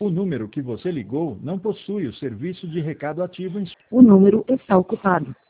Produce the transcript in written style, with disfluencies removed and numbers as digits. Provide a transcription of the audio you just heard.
O número que você ligou não possui o serviço de recado ativo em O número está ocupado.